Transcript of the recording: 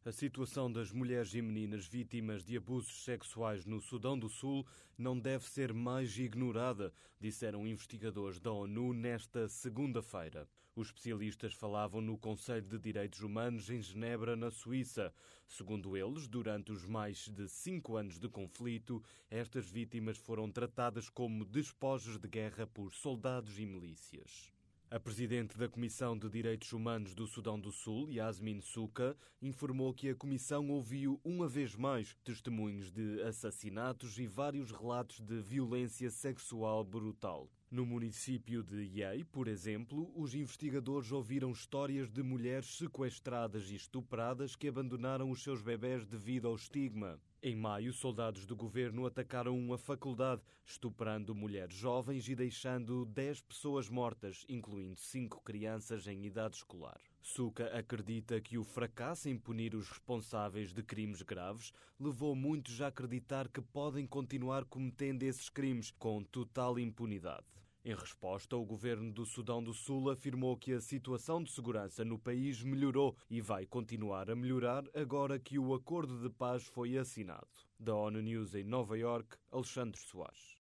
A situação das mulheres e meninas vítimas de abusos sexuais no Sudão do Sul não deve ser mais ignorada, disseram investigadores da ONU nesta segunda-feira. Os especialistas falavam no Conselho de Direitos Humanos em Genebra, na Suíça. Segundo eles, durante os mais de 5 anos de conflito, estas vítimas foram tratadas como despojos de guerra por soldados e milícias. A presidente da Comissão de Direitos Humanos do Sudão do Sul, Yasmin Souka, informou que a Comissão ouviu uma vez mais testemunhos de assassinatos e vários relatos de violência sexual brutal. No município de Yei, por exemplo, os investigadores ouviram histórias de mulheres sequestradas e estupradas que abandonaram os seus bebés devido ao estigma. Em maio, soldados do governo atacaram uma faculdade, estuprando mulheres jovens e deixando 10 pessoas mortas, incluindo 5 crianças em idade escolar. Souka acredita que o fracasso em punir os responsáveis de crimes graves levou muitos a acreditar que podem continuar cometendo esses crimes com total impunidade. Em resposta, o governo do Sudão do Sul afirmou que a situação de segurança no país melhorou e vai continuar a melhorar agora que o acordo de paz foi assinado. Da ONU News em Nova Iorque, Alexandre Soares.